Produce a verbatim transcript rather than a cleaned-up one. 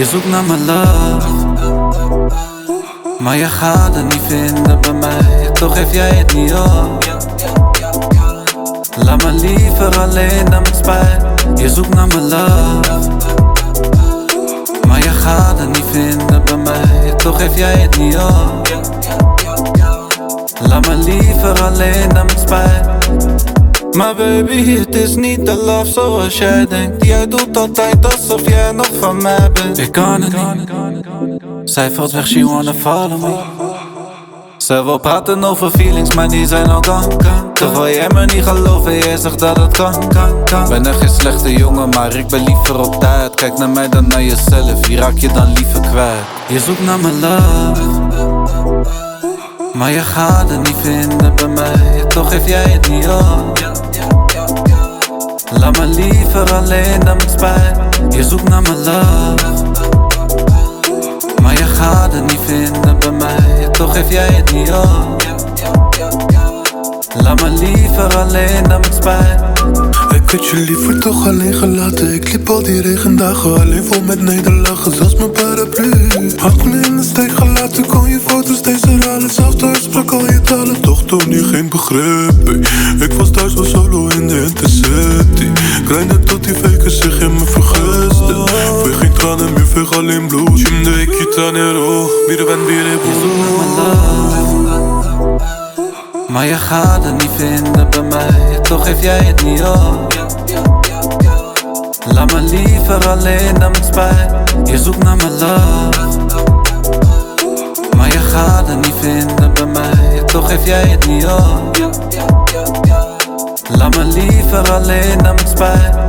Je zoekt naar mijn love, maar je gaat het niet vinden bij mij. Toch geef jij het niet op. Laat me liever alleen naar mijn spijt. Je zoekt naar mijn love, maar je gaat het niet vinden bij mij. Toch geef jij het niet op. Laat me liever alleen naar mijn spijt. Maar baby, het is niet de love zoals jij denkt. Jij doet altijd alsof jij nog van mij bent. Ik kan het niet. Zij valt weg, she wanna follow me. Zij wil praten over feelings, maar die zijn al gone. Terwijl jij me niet gelooft en jij zegt dat het kan, kan, kan. Ben er geen slechte jongen, maar ik ben liever op tijd. Kijk naar mij dan naar jezelf, wie raak je dan liever kwijt? Je zoekt naar mijn love, maar je gaat het niet vinden bij mij. Toch geef jij het niet op. Laat me liever alleen naar mijn spijt. Je zoekt naar mijn love, maar je gaat het niet vinden bij mij. Toch geef jij het niet op. Laat me liever alleen naar mijn spijt. Ik had je liever toch alleen gelaten. Ik liep al die regendagen alleen vol met nederlagen, zoals mijn paraplu. Had me in de steek gelaten, kon je foto's steeds herhalen. Zelfs thuis sprak al je talen, toch toen je geen begrip. Hey. Ik was thuis wel solo in de intercity. Kleine tot die faken zich in me vergusten. Veeg geen tranen meer, veeg alleen bloed. Şimdi iki tane ruh, biri ben biri bu. Je zoekt naar mijn love, maar je gaat het niet vinden bij mij. Toch geef jij het niet op. Laat me liever alleen naar mijn spijt. Je zoekt naar mijn love, maar je gaat het niet vinden bij mij. Toch geef jij het niet op. Laat me liever alleen naar mijn spijt.